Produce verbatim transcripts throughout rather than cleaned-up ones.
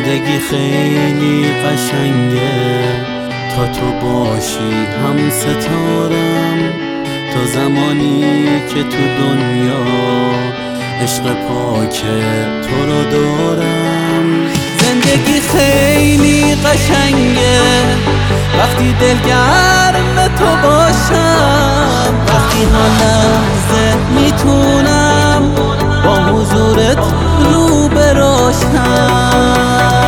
زندگی خیلی قشنگه تا تو باشی هم ستارم، تا زمانی که تو دنیا عشق پاک تو رو دارم. زندگی خیلی قشنگه وقتی دلگرم تو باشم، وقتی هر لحظه میتونم با حضورت رو براشم.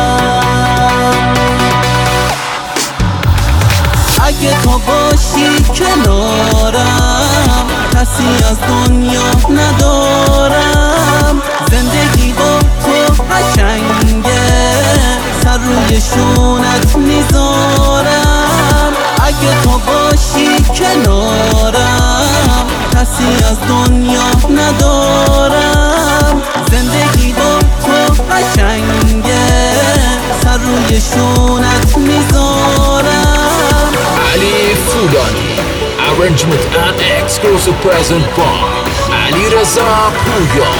اگه تو باشی کنارم کسی از دنیا ندارم. زندگی با تو قشنگه سر روی شونت میذارم. اگه تو باشی کنارم کسی از دنیا ندارم. زندگی با تو قشنگه سر روی شونت میذارم. علی فودانی Arrangement and exclusive present by علیرضا پویا.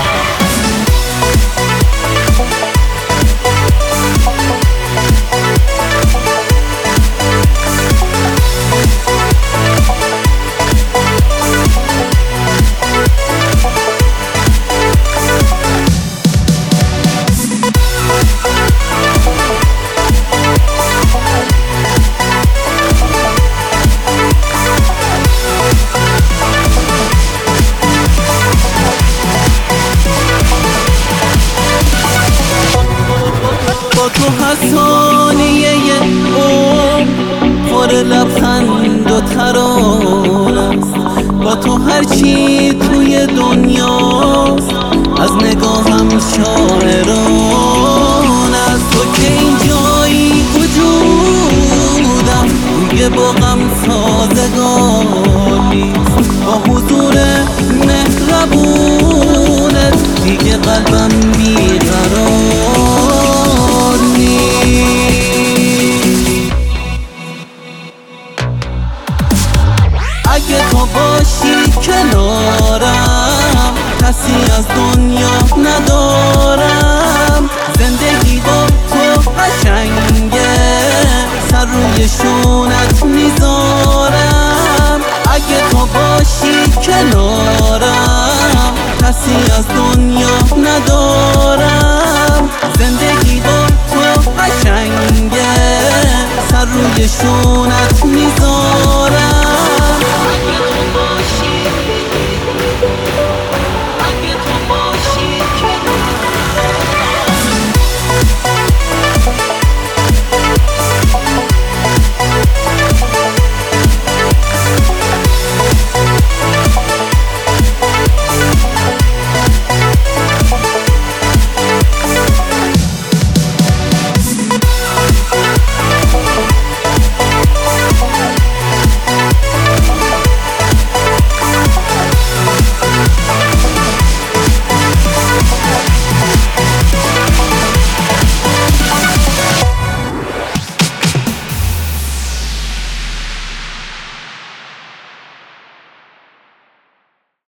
با تو هر ثانیه عمر پر لبخند و ترانه است. با تو هر چی توی دنیاست از نگاهم شاعرانه است. تو که این جایی وجودم توی باغم سازگار نیست. با حضور مهربونت دیگه قلبم بیقرار نیست. اگه تو باشی کنارم کسی از دنیا ندارم. زندگی با تو قشنگه سر روی شونت میذارم. اگه تو باشی کنارم کسی از دنیا ندارم. زندگی با تو قشنگه سر روی شونت